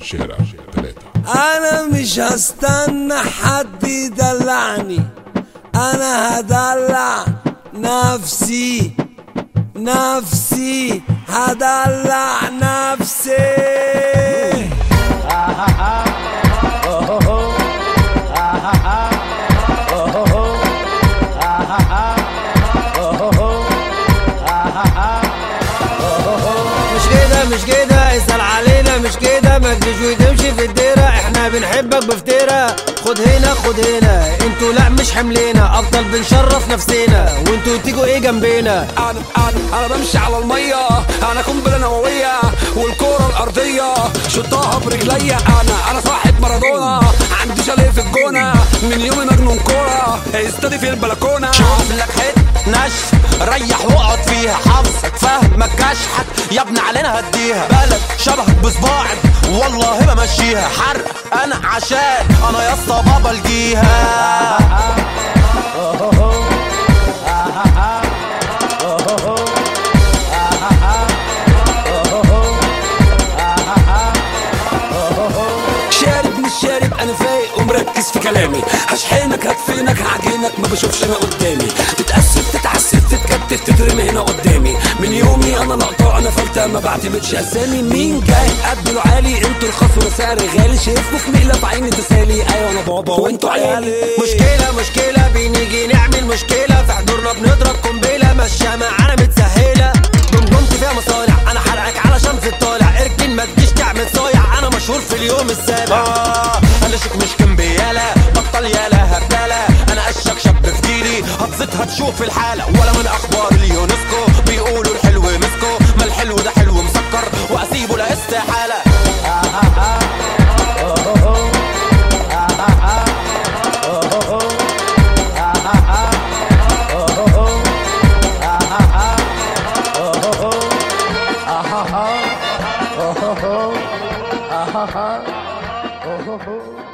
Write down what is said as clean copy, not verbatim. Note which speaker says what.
Speaker 1: شارع 3.
Speaker 2: انا مش هستنى حد يدلعني، انا هدلع نفسي هدلع نفسي.
Speaker 3: مش كده اسأل علينا، مش كده ما تجيش وتمشي في الديرة، احنا بنحبك بفتيرة. خد هنا انتوا لا مش حملينا، افضل بنشرف نفسنا وانتوا تيجوا ايه جنبينا.
Speaker 4: انا بمشي على المية، انا قنبلة نووية والكرة الارضية شطاها برجليا. انا صاحب مارادونا، عندي شاليه في الجونة، من يومي مجنون كورة، استادي في البلكونة.
Speaker 5: شوف لك حت نشف ريح واقعد فيها، حافظك فاهمك كشحك يا ابن علينا هديها. بلد شبهك بصباعك والله بمشيها، حرق انا عشان انا يا اسطى بابا الجيها.
Speaker 4: شارب مش شارب انا فايق ومركز في كلامي، هشحنك هدفنك هعجنك ما بشوفش انا قدامي، تتأسف تتعسف تتكتف تترمي هنا قدامي. من يومي انا لقطة انا فلتة ما بعتمدش اسامي، مين جاي قدله عالي انتوا الخصم سعر غالي، شايفكوا في مقلة في عيني تسالي. ايوه انا بابا وانتوا عيالي.
Speaker 3: مشكلة بنيجي نعمل مشكلة في حضورنا بنضرب قنبلة، ماشية معانا متسهلة جمجمتي فيها مصانع، انا حرقك على شمس الطالع، اركن ما تجيش تعمل صايع، انا مشهور في اليوم السابع.
Speaker 5: انا شك مش كمبيالة بطل يالا هبدالة، انا اشك شاب في جيلي هتزيدها تشوف الحالة، ولا من اخبار اليونسكو بيقولوا الحلو مسكو، ما الحلو ده حلو مسكر واسيبه لا استحالة.
Speaker 3: Oh